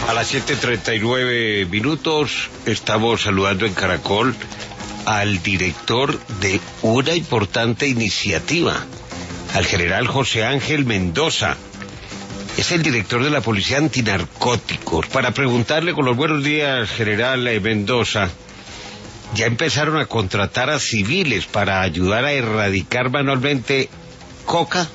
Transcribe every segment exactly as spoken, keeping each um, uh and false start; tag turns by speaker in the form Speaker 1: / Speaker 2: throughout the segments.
Speaker 1: A las siete treinta y nueve minutos estamos saludando en Caracol al director de una importante iniciativa, al general José Ángel Mendoza. Es el director de la Policía Antinarcóticos. Para preguntarle con los buenos días, general Mendoza, ¿ya empezaron a contratar a civiles para ayudar a erradicar manualmente coca?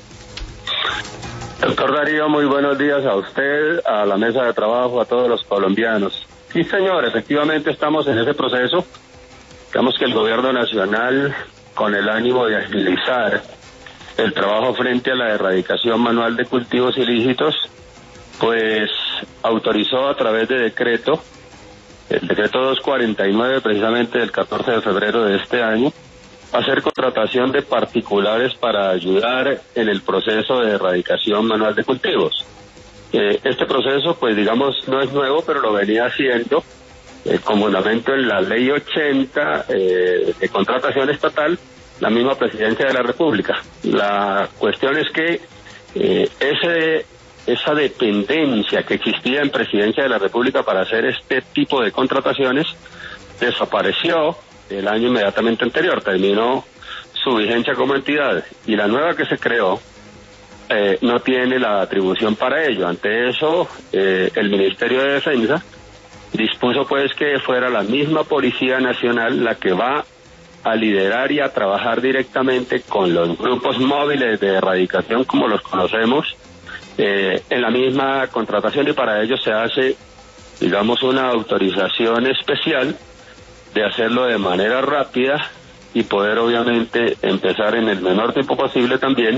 Speaker 2: Doctor Darío, muy buenos días a usted, a la mesa de trabajo, a todos los colombianos. Sí, señor, efectivamente estamos en ese proceso. Digamos que el gobierno nacional, con el ánimo de agilizar el trabajo frente a la erradicación manual de cultivos ilícitos, pues autorizó a través de decreto, el decreto doscientos cuarenta y nueve, precisamente del catorce de febrero de este año, hacer contratación de particulares para ayudar en el proceso de erradicación manual de cultivos. Eh, este proceso, pues digamos, no es nuevo, pero lo venía haciendo eh, con fundamento en la ley ochenta eh, de contratación estatal, la misma Presidencia de la República. La cuestión es que eh, ese, esa dependencia que existía en Presidencia de la República para hacer este tipo de contrataciones desapareció el año inmediatamente anterior, terminó su vigencia como entidad, y la nueva que se creó eh, no tiene la atribución para ello. Ante eso, eh, el Ministerio de Defensa dispuso pues que fuera la misma Policía Nacional la que va a liderar y a trabajar directamente con los grupos móviles de erradicación, como los conocemos, eh, en la misma contratación, y para ello se hace, digamos, una autorización especial de hacerlo de manera rápida y poder obviamente empezar en el menor tiempo posible también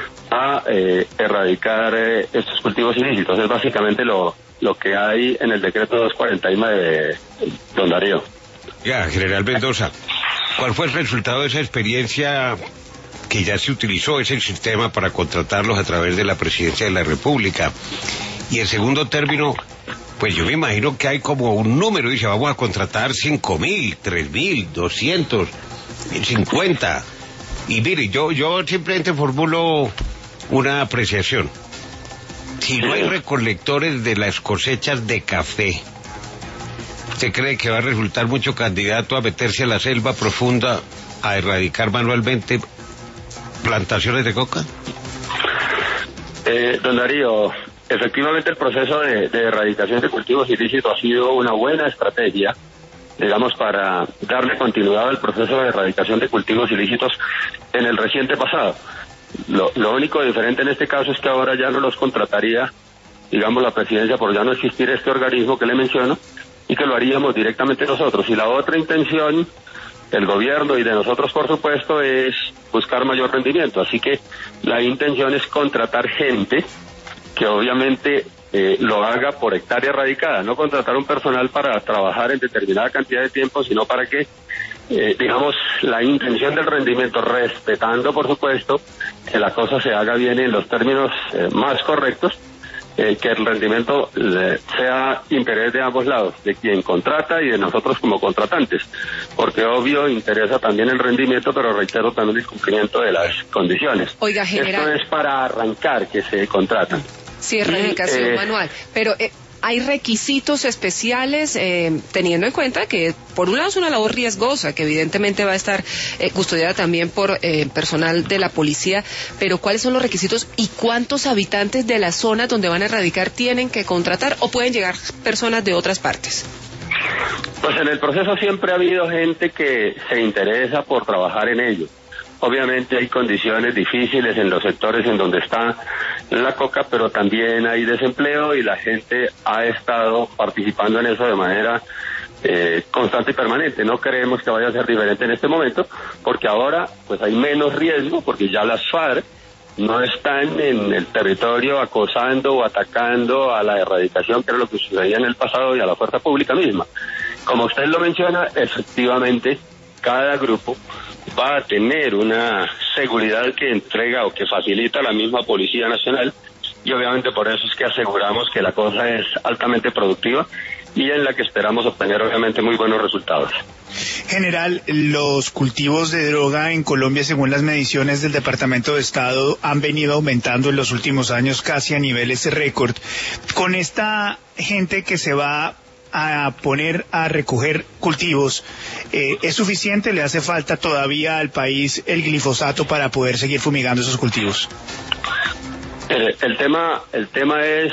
Speaker 2: a eh, erradicar eh, estos cultivos ilícitos. Es básicamente lo, lo que hay en el decreto doscientos cuarenta y nueve, don Darío.
Speaker 1: Ya, general Mendoza, ¿cuál fue el resultado de esa experiencia que ya se utilizó ese sistema para contratarlos a través de la Presidencia de la República? Y en segundo término, pues yo me imagino que hay como un número, dice, vamos a contratar cinco mil, tres mil, doscientos, cincuenta. Y mire, yo, yo simplemente formulo una apreciación. Si no hay recolectores de las cosechas de café, ¿usted cree que va a resultar mucho candidato a meterse a la selva profunda a erradicar manualmente plantaciones de coca?
Speaker 2: Eh, don Darío, efectivamente el proceso de, de erradicación de cultivos ilícitos ha sido una buena estrategia, digamos, para darle continuidad al proceso de erradicación de cultivos ilícitos en el reciente pasado. Lo, lo único diferente en este caso es que ahora ya no los contrataría, digamos, la presidencia, por ya no existir este organismo que le menciono, y que lo haríamos directamente nosotros. Y la otra intención del gobierno y de nosotros, por supuesto, es buscar mayor rendimiento. Así que la intención es contratar gente que obviamente eh, lo haga por hectárea radicada, no contratar un personal para trabajar en determinada cantidad de tiempo, sino para que, eh, digamos, la intención del rendimiento, respetando, por supuesto, que la cosa se haga bien en los términos eh, más correctos, eh, que el rendimiento eh, sea interés de ambos lados, de quien contrata y de nosotros como contratantes, porque obvio interesa también el rendimiento, pero reitero también el cumplimiento de las condiciones.
Speaker 3: Oiga, general,
Speaker 2: esto es para arrancar que se contratan.
Speaker 3: Sí, erradicación eh, manual, pero eh, hay requisitos especiales, eh, teniendo en cuenta que por un lado es una labor riesgosa, que evidentemente va a estar eh, custodiada también por eh, personal de la policía, pero ¿cuáles son los requisitos y cuántos habitantes de la zona donde van a erradicar tienen que contratar, o pueden llegar personas de otras partes?
Speaker 2: Pues en el proceso siempre ha habido gente que se interesa por trabajar en ello. Obviamente hay condiciones difíciles en los sectores en donde está la coca, pero también hay desempleo y la gente ha estado participando en eso de manera eh, constante y permanente. No creemos que vaya a ser diferente en este momento, porque ahora pues hay menos riesgo, porque ya las FARC no están en el territorio acosando o atacando a la erradicación, que era lo que sucedía en el pasado, y a la fuerza pública misma. Como usted lo menciona, efectivamente, cada grupo va a tener una seguridad que entrega o que facilita la misma Policía Nacional, y obviamente por eso es que aseguramos que la cosa es altamente productiva y en la que esperamos obtener obviamente muy buenos resultados.
Speaker 4: General, los cultivos de droga en Colombia, según las mediciones del Departamento de Estado, han venido aumentando en los últimos años casi a niveles récord. Con esta gente que se va a poner a recoger cultivos, eh, ¿es suficiente? ¿Le hace falta todavía al país el glifosato para poder seguir fumigando esos cultivos?
Speaker 2: El, el tema, el tema es,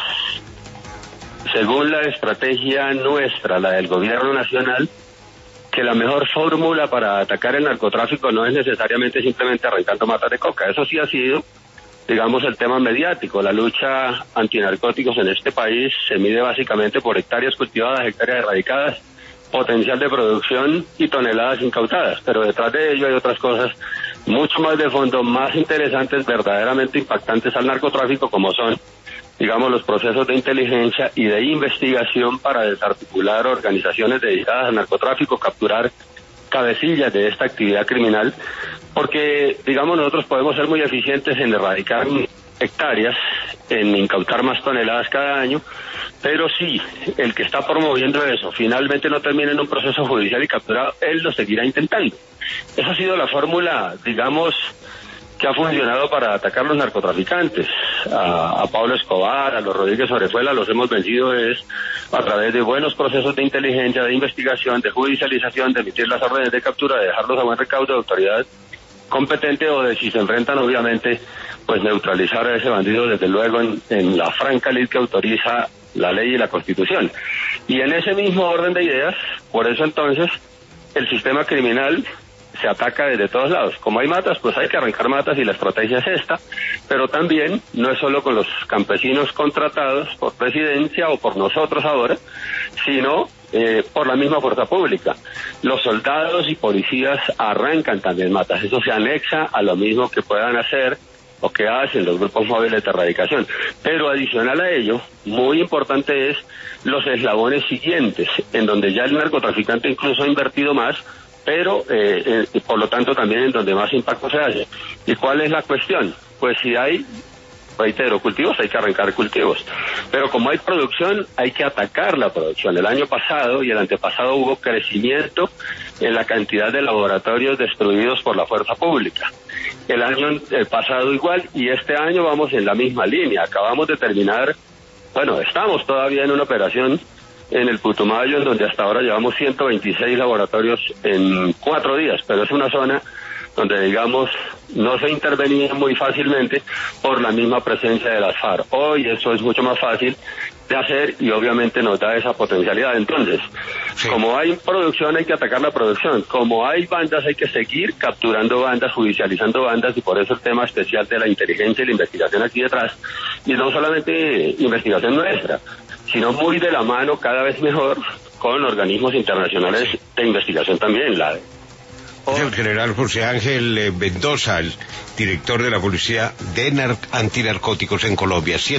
Speaker 2: según la estrategia nuestra, la del gobierno nacional, que la mejor fórmula para atacar el narcotráfico no es necesariamente simplemente arrancando matas de coca. Eso sí ha sido, digamos, el tema mediático. La lucha antinarcóticos en este país se mide básicamente por hectáreas cultivadas, hectáreas erradicadas, potencial de producción y toneladas incautadas. Pero detrás de ello hay otras cosas mucho más de fondo, más interesantes, verdaderamente impactantes al narcotráfico, como son, digamos, los procesos de inteligencia y de investigación para desarticular organizaciones dedicadas al narcotráfico, capturar cabecillas de esta actividad criminal, porque, digamos, nosotros podemos ser muy eficientes en erradicar hectáreas, en incautar más toneladas cada año, pero si el que está promoviendo eso finalmente no termina en un proceso judicial y capturado, él lo seguirá intentando. Esa ha sido la fórmula, digamos, que ha funcionado para atacar los narcotraficantes. A, a Pablo Escobar, a los Rodríguez Orejuela, los hemos vencido es a través de buenos procesos de inteligencia, de investigación, de judicialización, de emitir las órdenes de captura, de dejarlos a buen recaudo de autoridad competente, o de, si se enfrentan, obviamente, pues neutralizar a ese bandido, desde luego, en, en la franca lid que autoriza la ley y la Constitución. Y en ese mismo orden de ideas, por eso entonces, el sistema criminal se ataca desde todos lados. Como hay matas, pues hay que arrancar matas y la estrategia es esta, pero también no es solo con los campesinos contratados por presidencia o por nosotros ahora, sino eh, por la misma fuerza pública. Los soldados y policías arrancan también matas, eso se anexa a lo mismo que puedan hacer o que hacen los grupos móviles de erradicación. Pero adicional a ello, muy importante es los eslabones siguientes, en donde ya el narcotraficante incluso ha invertido más, pero eh, eh, por lo tanto también en donde más impacto se hace. ¿Y cuál es la cuestión? Pues si hay, reitero, cultivos, hay que arrancar cultivos, pero como hay producción, hay que atacar la producción. El año pasado y el antepasado hubo crecimiento en la cantidad de laboratorios destruidos por la fuerza pública. El año el pasado igual, y este año vamos en la misma línea. Acabamos de terminar, bueno, estamos todavía en una operación en el Putumayo, en donde hasta ahora llevamos ciento veintiséis laboratorios en cuatro días, pero es una zona donde, digamos, no se intervenía muy fácilmente por la misma presencia de las FARC. Hoy eso es mucho más fácil de hacer y obviamente nos da esa potencialidad. Entonces, sí, como hay producción, hay que atacar la producción. Como hay bandas, hay que seguir capturando bandas, judicializando bandas, y por eso el tema especial de la inteligencia y la investigación aquí detrás. Y no solamente investigación nuestra, sino muy de la mano, cada vez mejor, con organismos internacionales de investigación también. La
Speaker 1: El general José Ángel Mendoza, el director de la Policía de Nar- Antinarcóticos en Colombia.